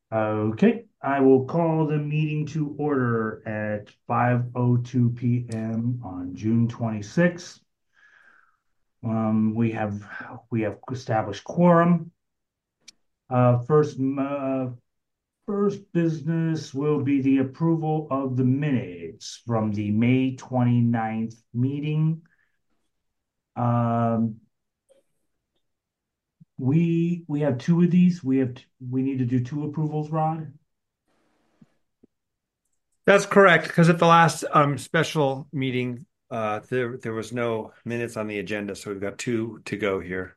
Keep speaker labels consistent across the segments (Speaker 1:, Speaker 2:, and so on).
Speaker 1: Okay, I will call the meeting to order at 5:02 p.m. on June 26th. We have established quorum. Uh, first, uh, First business will be the approval of the minutes from the May 29th meeting. Um, we have two of these. We need to do two approvals, Rod.
Speaker 2: That's correct, because at the last special meeting, there was no minutes on the agenda, so we've got two to go here.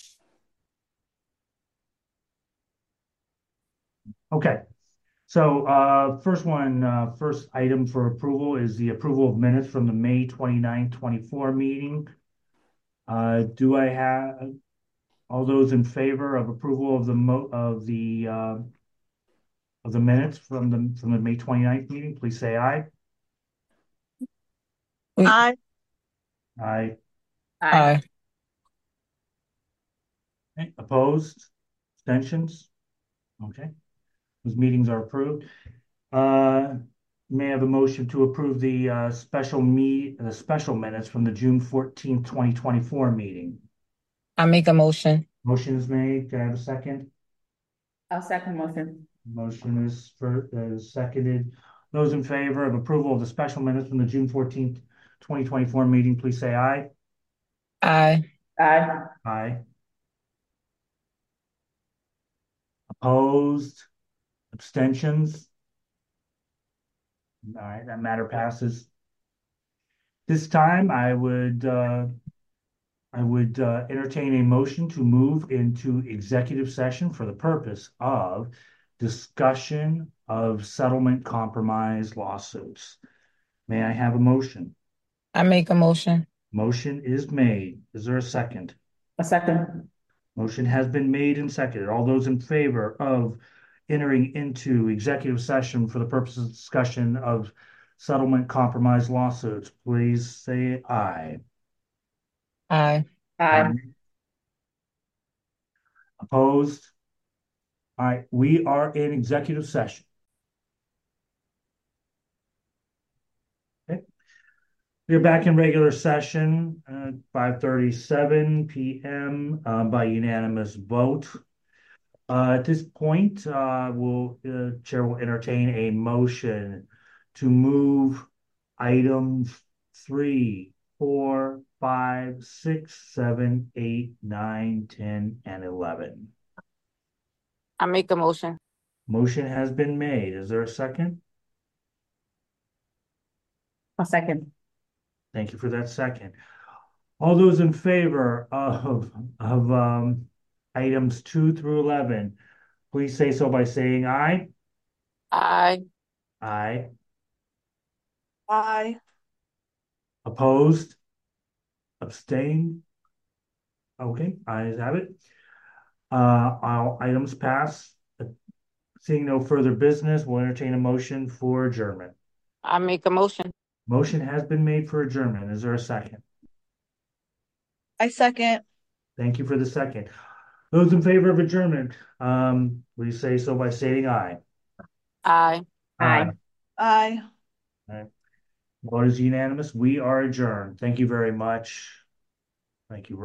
Speaker 1: Okay. So, first item for approval is the approval of minutes from the May 29th, 24 meeting. Do I have all those in favor of approval of the minutes from the May 29th meeting? Please say aye.
Speaker 3: Aye.
Speaker 1: Aye.
Speaker 3: Aye.
Speaker 4: Aye.
Speaker 1: Okay. Opposed? Abstentions? Okay. Those meetings are approved. Uh, may I have a motion to approve the special minutes from the June 14th, 2024 meeting?
Speaker 4: I make a motion.
Speaker 1: Motion is made. Can I have a second?
Speaker 3: I'll second motion.
Speaker 1: Motion is seconded. Those in favor of approval of the special minutes from the June 14th, 2024 meeting, please say aye.
Speaker 4: Aye.
Speaker 3: Aye.
Speaker 1: Aye. Opposed? Abstentions? All right, that matter passes. This time, I would entertain a motion to move into executive session for the purpose of discussion of settlement compromise lawsuits. May I have a motion?
Speaker 4: I make a motion.
Speaker 1: Motion is made. Is there a second?
Speaker 3: A second.
Speaker 1: Motion has been made and seconded. All those in favor of entering into executive session for the purpose of discussion of settlement compromise lawsuits, please say aye.
Speaker 4: Aye.
Speaker 3: Aye.
Speaker 1: Aye. Opposed? All right, we are in executive session. Okay. We're back in regular session at 5:37 p.m. By unanimous vote. At this point, Chair will entertain a motion to move items 3, 4, 5, 6, 7, 8, 9, 10, and 11.
Speaker 4: I make a motion.
Speaker 1: Motion has been made. Is there a second?
Speaker 3: A second.
Speaker 1: Thank you for that second. All those in favor of items 2 through 11, please say so by saying aye.
Speaker 4: Aye.
Speaker 1: Aye.
Speaker 3: Aye.
Speaker 1: Opposed? Abstained? Okay, ayes have it. All items pass. Seeing no further business, we'll entertain a motion for adjournment.
Speaker 4: I make a motion.
Speaker 1: Motion has been made for adjournment. Is there a second?
Speaker 3: I second.
Speaker 1: Thank you for the second. Those in favor of adjournment, please say so by stating aye.
Speaker 4: Aye.
Speaker 1: Aye.
Speaker 3: Aye. Aye.
Speaker 1: All right. Vote is unanimous. We are adjourned. Thank you very much. Thank you.